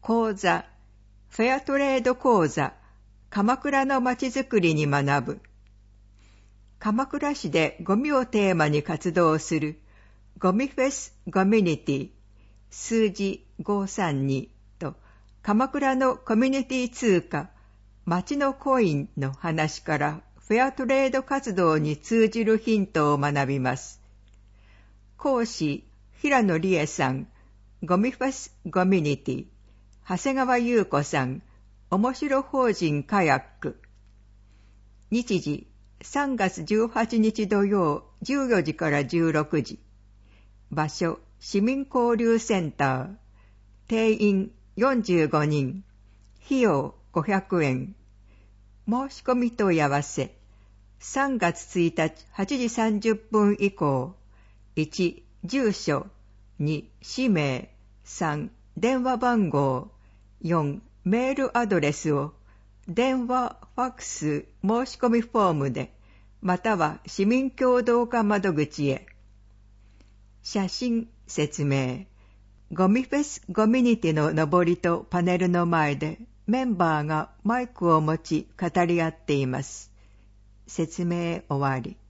講座、フェアトレード講座、鎌倉のまちづくりに学ぶ。鎌倉市でゴミをテーマに活動するゴミフェスコミュニティ数字532と鎌倉のコミュニティ通貨町のコインの話からフェアトレード活動に通じるヒントを学びます。講師平野理恵さん、ゴミフェスコミュニティ、長谷川優子さん、面白法人カヤック。日時3月18日土曜14時から16時。場所市民交流センター。定員45人。費用500円。申し込み問い合わせ。3月1日8時30分以降。1、住所。2、氏名。3、電話番号。4、メールアドレスを電話、ファックス、申し込みフォームで、または市民協働課窓口へ。写真、説明。ゴミフェスコミュニティの上りとパネルの前でメンバーがマイクを持ち語り合っています。説明終わり。